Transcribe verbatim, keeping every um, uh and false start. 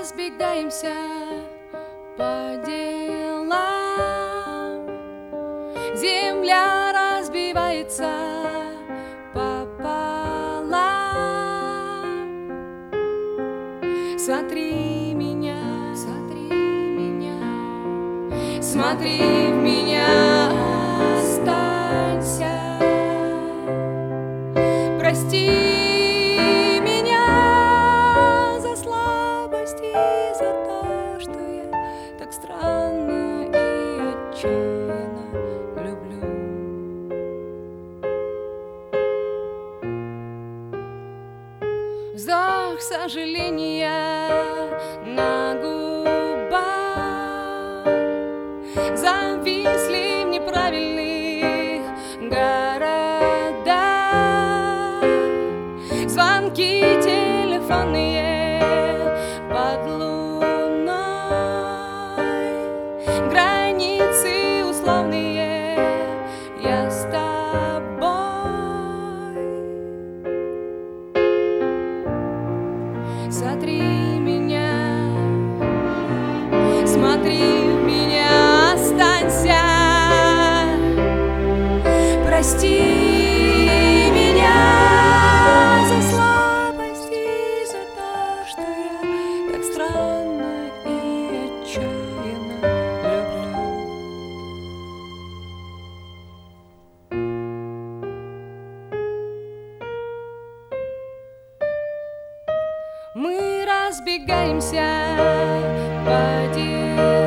разбегаемся по делам. Земля разбивается пополам. Смотри меня, смотри меня, смотри в меня, останься. Прости меня за слабость и за то, что я так странно и отчаянно люблю. Вздох сожаления на губах зависли в неправильных городах. Звонки телефонные под луной, границы условные, я с тобой. Смотри меня, смотри в меня, останься. Прости меня за слабость и за то, что я так странно и отчаянно люблю. Мы разбегаемся по делам.